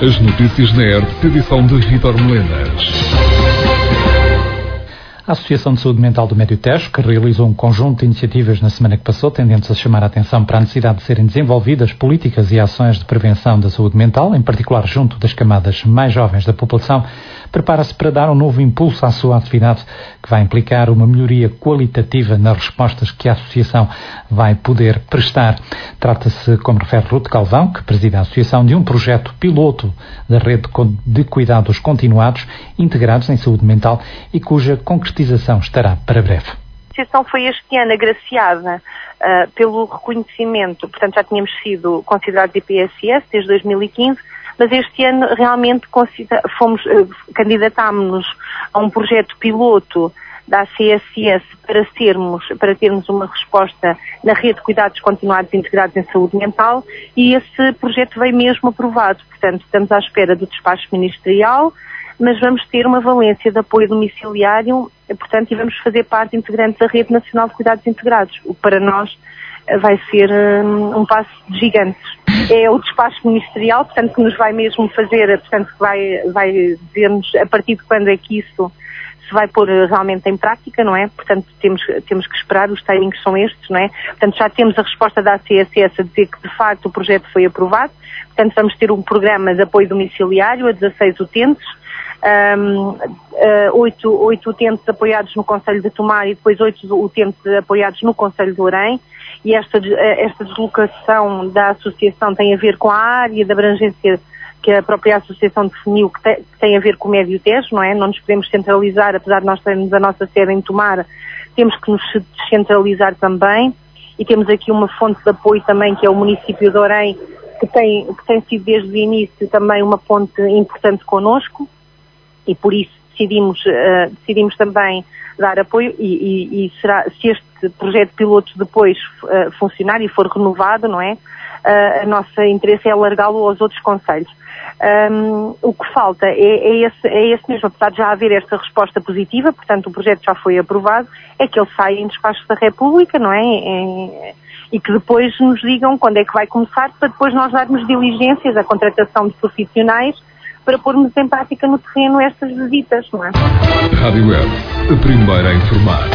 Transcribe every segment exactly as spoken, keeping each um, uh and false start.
As notícias na R T P, edição de Vítor Melenas. A Associação de Saúde Mental do Médio Tejo, que realizou um conjunto de iniciativas na semana que passou, tendentes a chamar a atenção para a necessidade de serem desenvolvidas políticas e ações de prevenção da saúde mental, em particular junto das camadas mais jovens da população, prepara-se para dar um novo impulso à sua atividade, que vai implicar uma melhoria qualitativa nas respostas que a Associação vai poder prestar. Trata-se, como refere Ruth Galvão, que preside a Associação, de um projeto piloto da rede de cuidados continuados integrados em saúde mental e cuja concretização estará para breve. A Associação foi este ano agraciada uh, pelo reconhecimento, portanto já tínhamos sido considerados I P S S desde dois mil e quinze, mas este ano realmente fomos, uh, candidatámos-nos a um projeto piloto da A C S S para, sermos, para termos uma resposta na rede de cuidados continuados integrados em saúde mental, e esse projeto veio mesmo aprovado. Portanto, estamos à espera do despacho ministerial, mas vamos ter uma valência de apoio domiciliário, portanto, e vamos fazer parte integrante da Rede Nacional de Cuidados Integrados, o que para nós vai ser um, um passo de gigantes. É o despacho ministerial, portanto, que nos vai mesmo fazer, portanto, que vai, vai dizer-nos a partir de quando é que isso se vai pôr realmente em prática, não é? Portanto, temos, temos que esperar, os timings são estes, não é? Portanto, já temos a resposta da A C S S a dizer que, de facto, o projeto foi aprovado. Portanto, vamos ter um programa de apoio domiciliário a dezasseis utentes, um, uh, oito, oito utentes apoiados no Concelho de Tomar e depois oito utentes apoiados no Concelho de Orém. E esta, esta deslocação da associação tem a ver com a área de abrangência que a própria associação definiu, que tem, que tem a ver com o Médio Tejo, não é? Não nos podemos centralizar, apesar de nós termos a nossa sede em Tomar, temos que nos descentralizar também, e temos aqui uma fonte de apoio também, que é o município de Orém, que tem, que tem sido desde o início também uma ponte importante connosco, e por isso decidimos, uh, decidimos também dar apoio, e, e, e será, se este projeto piloto depois uh, funcionar e for renovado, não é? Uh, a nossa interesse é alargá-lo aos outros concelhos. Um, o que falta é, é, esse, é esse mesmo, apesar de já haver esta resposta positiva, portanto o projeto já foi aprovado, é que ele saia em despacho da República, não é? é? E que depois nos digam quando é que vai começar, para depois nós darmos diligências à contratação de profissionais para pormos em prática no terreno estas visitas, não é? Rádio Web, a primeira a informar.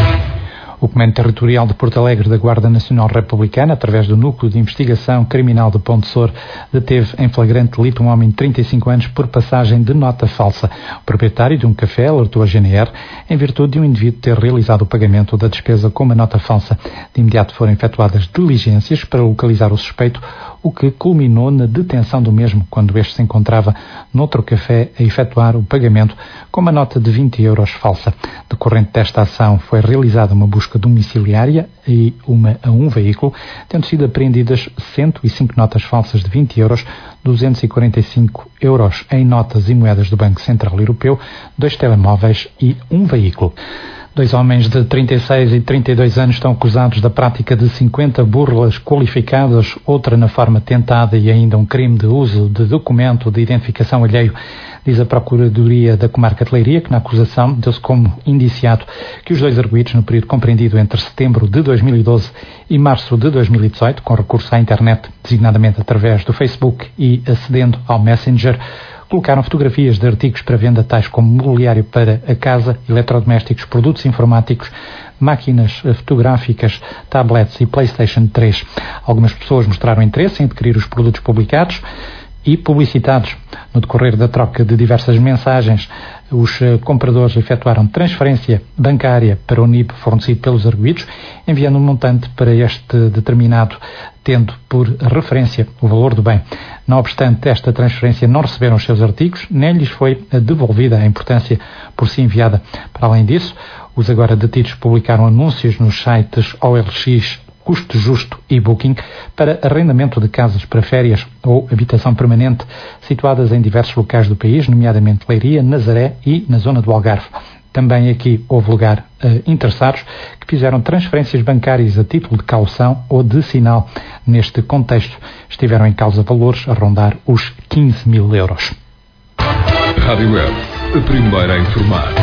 O Comando Territorial de Porto Alegre da Guarda Nacional Republicana, através do Núcleo de Investigação Criminal de Ponte Sor, deteve em flagrante delito um homem de trinta e cinco anos por passagem de nota falsa. O proprietário de um café alertou a G N R em virtude de um indivíduo ter realizado o pagamento da despesa com uma nota falsa. De imediato foram efetuadas diligências para localizar o suspeito, o que culminou na detenção do mesmo quando este se encontrava noutro café a efetuar o pagamento com uma nota de vinte euros falsa. Decorrente desta ação foi realizada uma busca domiciliária e uma a um veículo, tendo sido apreendidas cento e cinco notas falsas de vinte euros, duzentos e quarenta e cinco euros em notas e moedas do Banco Central Europeu, dois telemóveis e um veículo. Dois homens de trinta e seis e trinta e dois anos estão acusados da prática de cinquenta burlas qualificadas, outra na forma tentada e ainda um crime de uso de documento de identificação alheio. Diz a Procuradoria da Comarca de Leiria que na acusação deu-se como indiciado que os dois arguidos, no período compreendido entre setembro de dois mil e doze e março de dois mil e dezoito, com recurso à internet, designadamente através do Facebook e acedendo ao Messenger, colocaram fotografias de artigos para venda tais como mobiliário para a casa, eletrodomésticos, produtos informáticos, máquinas fotográficas, tablets e PlayStation três. Algumas pessoas mostraram interesse em adquirir os produtos publicados e publicitados. No decorrer da troca de diversas mensagens, os compradores efetuaram transferência bancária para o N I B fornecido pelos arguidos, enviando um montante para este determinado, tendo por referência o valor do bem. Não obstante esta transferência, não receberam os seus artigos, nem lhes foi devolvida a importância por si enviada. Para além disso, os agora detidos publicaram anúncios nos sites O L X, Custo Justo e Booking para arrendamento de casas para férias ou habitação permanente situadas em diversos locais do país, nomeadamente Leiria, Nazaré e na zona do Algarve. Também aqui houve lugar uh, interessados que fizeram transferências bancárias a título de caução ou de sinal. Neste contexto, estiveram em causa valores a rondar os quinze mil euros. Rádio Web, a primeira a informar.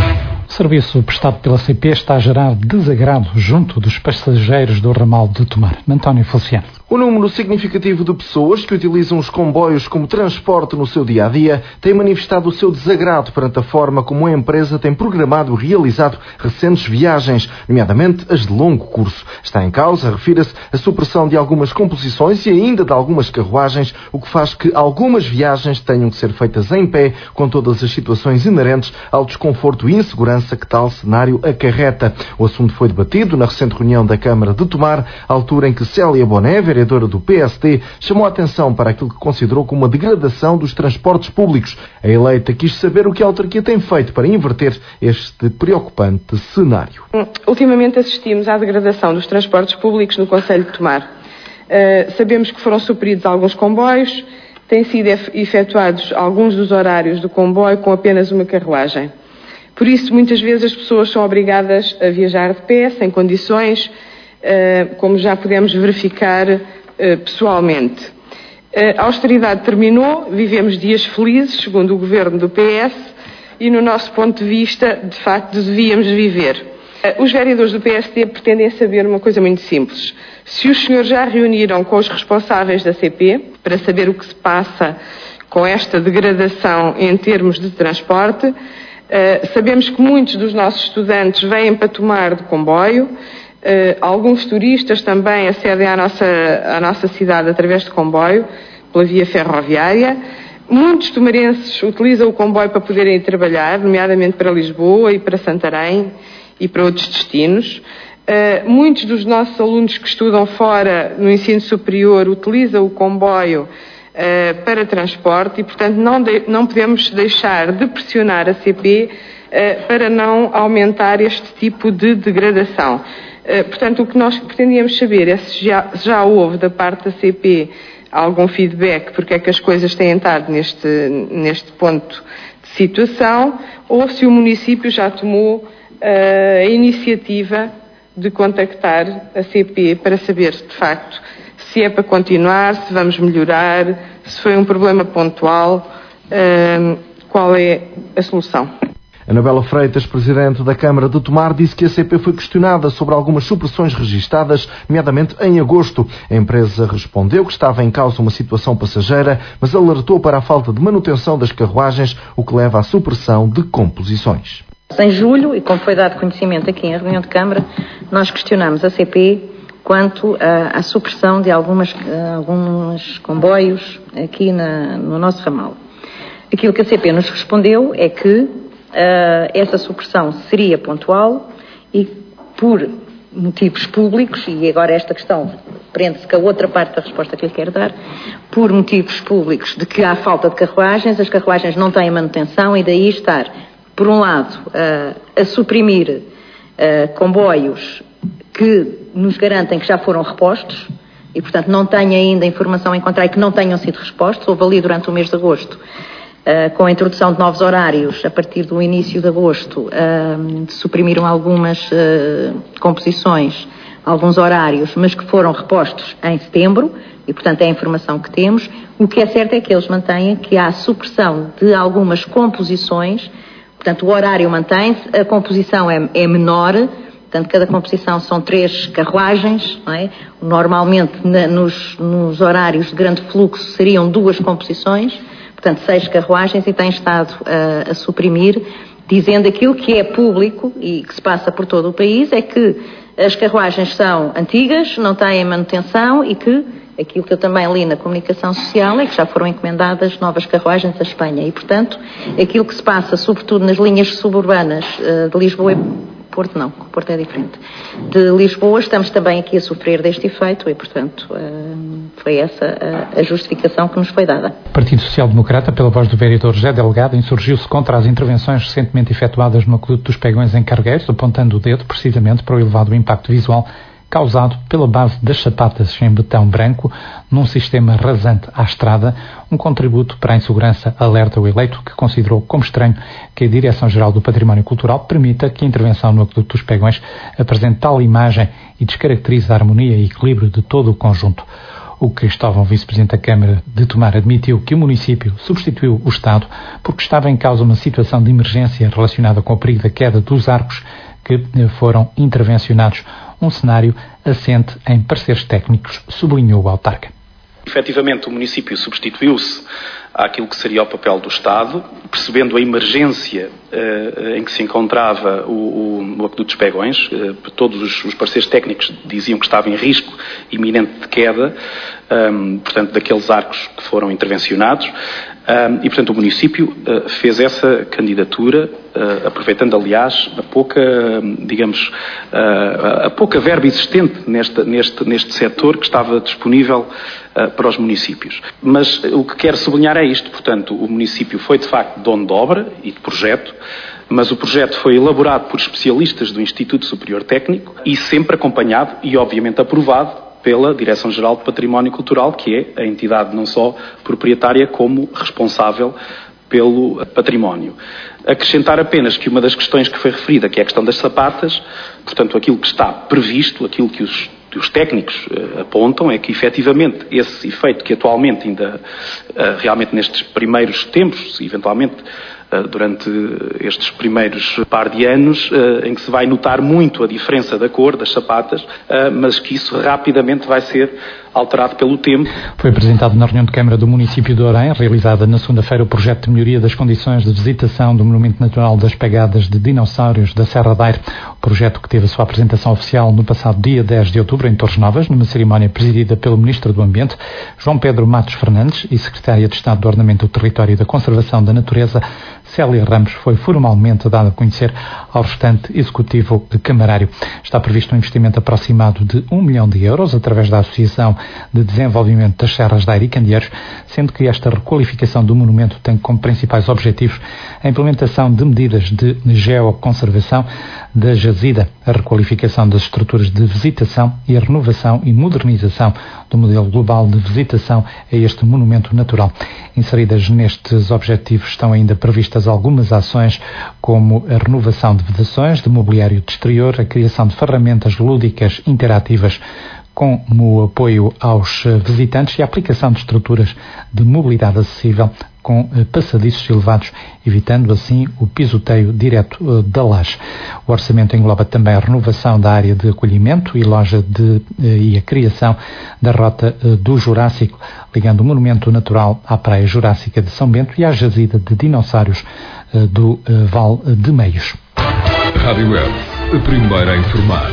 O serviço prestado pela C P está a gerar desagrado junto dos passageiros do ramal de Tomar. António Feliciano. O número significativo de pessoas que utilizam os comboios como transporte no seu dia-a-dia tem manifestado o seu desagrado perante a forma como a empresa tem programado e realizado recentes viagens, nomeadamente as de longo curso. Está em causa, refira-se, a supressão de algumas composições e ainda de algumas carruagens, o que faz que algumas viagens tenham que ser feitas em pé, com todas as situações inerentes ao desconforto e insegurança que tal cenário acarreta. O assunto foi debatido na recente reunião da Câmara de Tomar, à altura em que Célia Boné, vereadora do P S D, chamou a atenção para aquilo que considerou como uma degradação dos transportes públicos. A eleita quis saber o que a autarquia tem feito para inverter este preocupante cenário. Ultimamente assistimos à degradação dos transportes públicos no concelho de Tomar. Uh, sabemos que foram supridos alguns comboios, têm sido efetuados alguns dos horários do comboio com apenas uma carruagem. Por isso, muitas vezes as pessoas são obrigadas a viajar de pé, sem condições, como já pudemos verificar pessoalmente. A austeridade terminou, vivemos dias felizes, segundo o governo do P S, e no nosso ponto de vista, de facto, devíamos viver. Os vereadores do P S D pretendem saber uma coisa muito simples. Se os senhores já reuniram com os responsáveis da C P para saber o que se passa com esta degradação em termos de transporte, sabemos que muitos dos nossos estudantes vêm para Tomar de comboio. Uh, alguns turistas também acedem à nossa, à nossa cidade através de comboio, pela via ferroviária. Muitos tomarenses utilizam o comboio para poderem ir trabalhar, nomeadamente para Lisboa e para Santarém e para outros destinos. Uh, muitos dos nossos alunos que estudam fora no ensino superior utilizam o comboio uh, para transporte e, portanto, não, de, não podemos deixar de pressionar a C P uh, para não aumentar este tipo de degradação. Portanto, o que nós pretendíamos saber é se já, já houve da parte da C P algum feedback, porque é que as coisas têm estado neste, neste ponto de situação, ou se o município já tomou uh, a iniciativa de contactar a C P para saber, de facto, se é para continuar, se vamos melhorar, se foi um problema pontual, uh, qual é a solução. Anabela Freitas, presidente da Câmara de Tomar, disse que a C P foi questionada sobre algumas supressões registadas, nomeadamente em agosto. A empresa respondeu que estava em causa uma situação passageira, mas alertou para a falta de manutenção das carruagens, o que leva à supressão de composições. Em julho, e como foi dado conhecimento aqui em reunião de Câmara, nós questionamos a C P quanto à, à supressão de algumas, alguns comboios aqui na, no nosso ramal. Aquilo que a C P nos respondeu é que Uh, essa supressão seria pontual e por motivos públicos, e agora esta questão prende-se com a outra parte da resposta que eu quero dar, por motivos públicos de que há falta de carruagens, as carruagens não têm manutenção e daí estar, por um lado, uh, a suprimir uh, comboios que nos garantem que já foram repostos e, portanto, não têm ainda informação em contrário que não tenham sido repostos. Houve ali durante o mês de agosto, Uh, com a introdução de novos horários, a partir do início de agosto, uh, suprimiram algumas uh, composições, alguns horários, mas que foram repostos em setembro, e portanto é a informação que temos. O que é certo é que eles mantêm que há supressão de algumas composições, portanto o horário mantém-se, a composição é, é menor, portanto cada composição são três carruagens, não é? Normalmente na, nos, nos horários de grande fluxo seriam duas composições, portanto, seis carruagens, e tem estado uh, a suprimir, dizendo aquilo que é público e que se passa por todo o país, é que as carruagens são antigas, não têm manutenção e que aquilo que eu também li na comunicação social é que já foram encomendadas novas carruagens à Espanha e, portanto, aquilo que se passa, sobretudo nas linhas suburbanas uh, de Lisboa e Porto, não, Porto é diferente, de Lisboa, estamos também aqui a sofrer deste efeito e, portanto, foi essa a justificação que nos foi dada. O Partido Social Democrata, pela voz do vereador José Delgado, insurgiu-se contra as intervenções recentemente efetuadas no Aqueduto dos Pegões em Cargueiros, apontando o dedo precisamente para o elevado impacto visual causado pela base das sapatas em betão branco num sistema rasante à estrada, um contributo para a insegurança, alerta o eleito, que considerou como estranho que a Direção-Geral do Património Cultural permita que a intervenção no Aqueduto dos Pegões apresente tal imagem e descaracterize a harmonia e equilíbrio de todo o conjunto. O Cristóvão, vice-presidente da Câmara de Tomar, admitiu que o município substituiu o Estado porque estava em causa uma situação de emergência relacionada com o perigo da queda dos arcos que foram intervencionados. Um cenário assente em pareceres técnicos, sublinhou o autarca. Efetivamente, o município substituiu-se àquilo que seria o papel do Estado, percebendo a emergência uh, em que se encontrava o, o, o aqueduto dos Pegões. Uh, todos os, os parceiros técnicos diziam que estava em risco iminente de queda, um, portanto, daqueles arcos que foram intervencionados. Um, e, portanto, o município uh, fez essa candidatura, uh, aproveitando, aliás, a pouca, digamos, uh, a pouca verba existente neste, neste, neste setor que estava disponível uh, para os municípios. Mas uh, o que quero sublinhar é isto, portanto, o município foi, de facto, dono de obra e de projeto, mas o projeto foi elaborado por especialistas do Instituto Superior Técnico e sempre acompanhado e, obviamente, aprovado pela Direção-Geral de Património Cultural, que é a entidade não só proprietária como responsável pelo património. Acrescentar apenas que uma das questões que foi referida, que é a questão das sapatas, portanto, aquilo que está previsto, aquilo que os, que os técnicos uh, apontam, é que, efetivamente, esse efeito que atualmente ainda, uh, realmente nestes primeiros tempos, eventualmente, durante estes primeiros par de anos, em que se vai notar muito a diferença da cor das sapatas, mas que isso rapidamente vai ser alterado pelo tempo. Foi apresentado na reunião de Câmara do município de Orém, realizada na segunda-feira, o projeto de melhoria das condições de visitação do Monumento Natural das Pegadas de Dinossauros da Serra da Aire. O projeto que teve a sua apresentação oficial no passado dia dez de outubro em Torres Novas, numa cerimónia presidida pelo Ministro do Ambiente, João Pedro Matos Fernandes, e Secretária de Estado do Ordenamento do Território e da Conservação da Natureza, Célia Ramos, foi formalmente dada a conhecer ao restante executivo camarário. Está previsto um investimento aproximado de um milhão de euros através da Associação de Desenvolvimento das Serras da Aire e Candeeiros, sendo que esta requalificação do monumento tem como principais objetivos a implementação de medidas de geoconservação da jazida, a requalificação das estruturas de visitação e a renovação e modernização do modelo global de visitação a este monumento natural. Inseridas nestes objetivos estão ainda previstas algumas ações como a renovação de vedações, de mobiliário de exterior, a criação de ferramentas lúdicas interativas como apoio aos visitantes e a aplicação de estruturas de mobilidade acessível com passadiços elevados, evitando assim o pisoteio direto da laje. O orçamento engloba também a renovação da área de acolhimento e loja de, e a criação da rota do Jurássico, ligando o monumento natural à Praia Jurássica de São Bento e à jazida de dinossauros do Val de Meios. Rádio Web, a primeira a informar.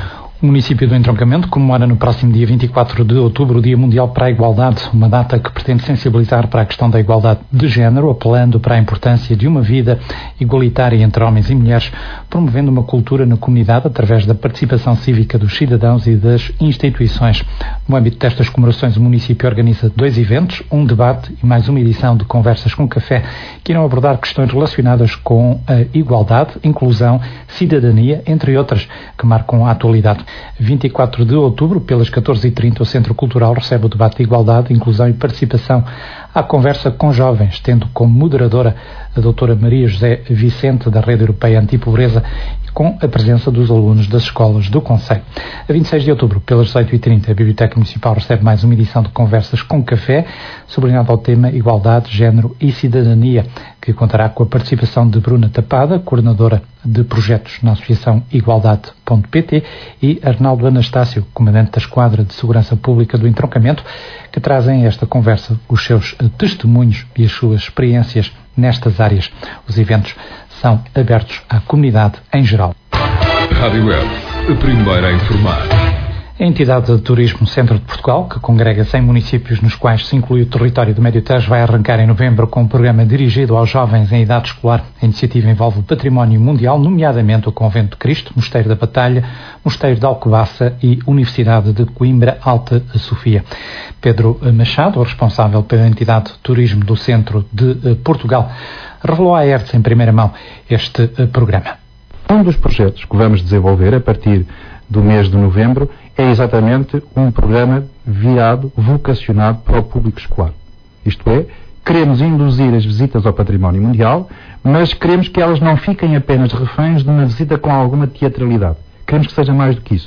O município do Entroncamento comemora no próximo dia vinte e quatro de outubro o Dia Mundial para a Igualdade, uma data que pretende sensibilizar para a questão da igualdade de género, apelando para a importância de uma vida igualitária entre homens e mulheres, promovendo uma cultura na comunidade através da participação cívica dos cidadãos e das instituições. No âmbito destas comemorações, o município organiza dois eventos, um debate e mais uma edição de Conversas com Café, que irão abordar questões relacionadas com a igualdade, inclusão, cidadania, entre outras, que marcam a atualidade. vinte e quatro de outubro, pelas catorze e trinta, o Centro Cultural recebe o debate de igualdade, inclusão e participação à conversa com jovens, tendo como moderadora a doutora Maria José Vicente, da Rede Europeia Antipobreza, com a presença dos alunos das escolas do concelho. A vinte e seis de outubro, pelas dezoito e trinta, a Biblioteca Municipal recebe mais uma edição de Conversas com Café, sublinhado ao tema Igualdade, Género e Cidadania, que contará com a participação de Bruna Tapada, coordenadora de projetos na Associação Igualdade ponto pt, e Arnaldo Anastácio, comandante da Esquadra de Segurança Pública do Entroncamento, que trazem a esta conversa os seus testemunhos e as suas experiências nestas áreas. Os eventos são abertos à comunidade em geral. Rádio Web, a primeira a informar. A entidade de turismo Centro de Portugal, que congrega cem municípios nos quais se inclui o território do Médio Tejo, vai arrancar em novembro com um programa dirigido aos jovens em idade escolar. A iniciativa envolve o património mundial, nomeadamente o Convento de Cristo, Mosteiro da Batalha, Mosteiro de Alcobaça e Universidade de Coimbra Alta Sofia. Pedro Machado, responsável pela entidade de turismo do Centro de Portugal, revelou à Hertz em primeira mão este programa. Um dos projetos que vamos desenvolver a partir do mês de novembro é exatamente um programa virado, vocacionado para o público escolar. Isto é, queremos induzir as visitas ao património mundial, mas queremos que elas não fiquem apenas reféns de uma visita com alguma teatralidade. Queremos que seja mais do que isso.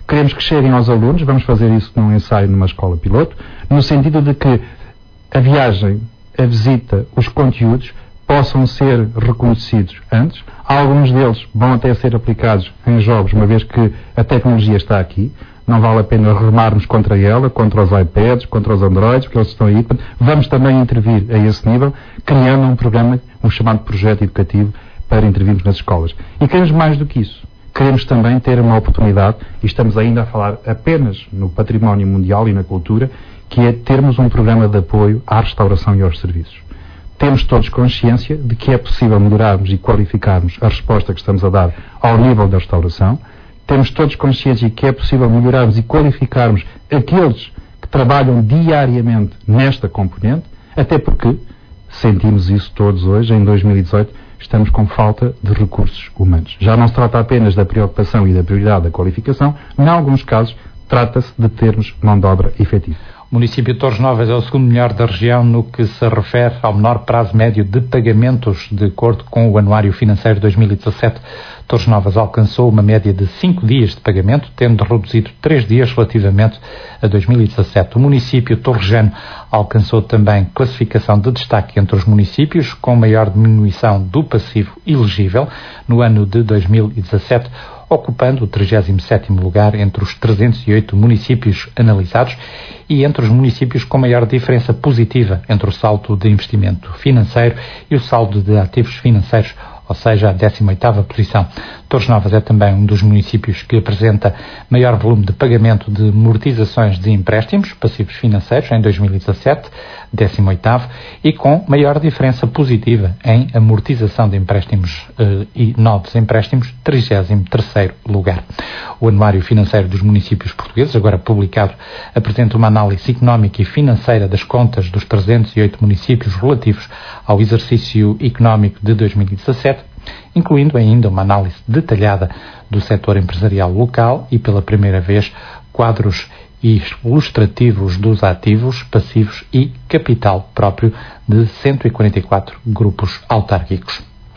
Queremos que cheguem aos alunos, vamos fazer isso num ensaio numa escola piloto, no sentido de que a viagem, a visita, os conteúdos possam ser reconhecidos antes. Alguns deles vão até ser aplicados em jogos, uma vez que a tecnologia está aqui. Não vale a pena remarmos contra ela, contra os iPads, contra os Androids, porque eles estão aí. Vamos também intervir a esse nível, criando um programa, um chamado projeto educativo, para intervirmos nas escolas. E queremos mais do que isso. Queremos também ter uma oportunidade, e estamos ainda a falar apenas no património mundial e na cultura, que é termos um programa de apoio à restauração e aos serviços. Temos todos consciência de que é possível melhorarmos e qualificarmos a resposta que estamos a dar ao nível da restauração. Temos todos consciência de que é possível melhorarmos e qualificarmos aqueles que trabalham diariamente nesta componente, até porque sentimos isso todos hoje, em dois mil e dezoito, estamos com falta de recursos humanos. Já não se trata apenas da preocupação e da prioridade da qualificação, em alguns casos trata-se de termos mão de obra efetiva. O município de Torres Novas é o segundo melhor da região no que se refere ao menor prazo médio de pagamentos, de acordo com o Anuário Financeiro de dois mil e dezassete. Torres Novas alcançou uma média de cinco dias de pagamento, tendo reduzido três dias relativamente a dois mil e dezassete. O município torrejano alcançou também classificação de destaque entre os municípios com maior diminuição do passivo elegível no ano de dois mil e dezassete, ocupando o trigésimo sétimo lugar entre os trezentos e oito municípios analisados e entre os municípios com maior diferença positiva entre o saldo de investimento financeiro e o saldo de ativos financeiros, ou seja, a décima oitava posição. Torres Novas é também um dos municípios que apresenta maior volume de pagamento de amortizações de empréstimos passivos financeiros em dois mil e dezassete, décimo oitavo, e com maior diferença positiva em amortização de empréstimos eh, e novos empréstimos, trigésimo terceiro lugar. O Anuário Financeiro dos Municípios Portugueses, agora publicado, apresenta uma análise económica e financeira das contas dos trezentos e oito municípios relativos ao exercício económico de dois mil e dezassete, incluindo ainda uma análise detalhada do setor empresarial local e, pela primeira vez, quadros ilustrativos dos ativos, passivos e capital próprio de cento e quarenta e quatro grupos autárquicos.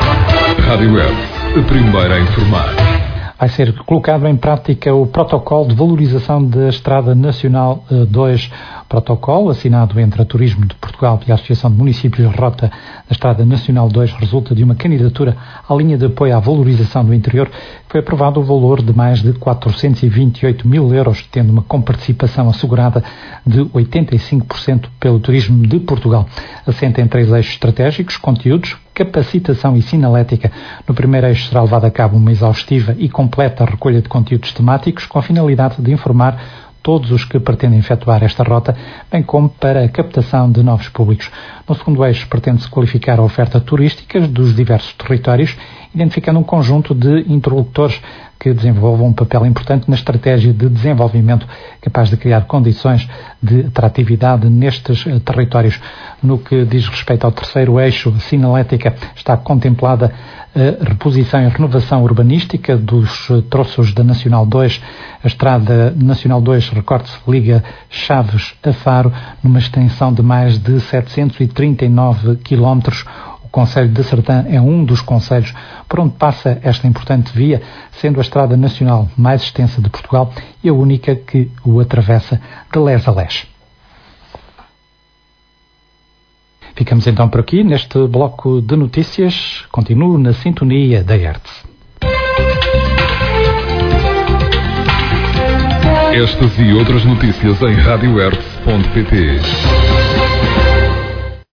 Rádio Web, a primeira a informar. Vai ser colocado em prática o protocolo de valorização da Estrada Nacional dois, protocolo assinado entre a Turismo de Portugal e a Associação de Municípios Rota da Estrada Nacional dois, resulta de uma candidatura à linha de apoio à valorização do interior. Foi aprovado o valor de mais de quatrocentos e vinte e oito mil euros, tendo uma comparticipação assegurada de oitenta e cinco por cento pelo Turismo de Portugal. Assenta em três eixos estratégicos: conteúdos, capacitação e sinalética. No primeiro eixo será levada a cabo uma exaustiva e completa recolha de conteúdos temáticos com a finalidade de informar todos os que pretendem efetuar esta rota, bem como para a captação de novos públicos. No segundo eixo, pretende-se qualificar a oferta turística dos diversos territórios, identificando um conjunto de interlocutores que desenvolvam um papel importante na estratégia de desenvolvimento capaz de criar condições de atratividade nestes territórios. No que diz respeito ao terceiro eixo, a sinalética, está contemplada a reposição e renovação urbanística dos troços da Nacional dois. A Estrada Nacional dois, recorde-se, liga Chaves a Faro, numa extensão de mais de setecentos e trinta e nove quilómetros. O Concelho de Sertã é um dos concelhos por onde passa esta importante via, sendo a Estrada Nacional mais extensa de Portugal e a única que o atravessa de lés a lés. Ficamos então por aqui neste bloco de notícias. Continuo na sintonia da Hertz. Estas e outras notícias em rádio hertz ponto pt.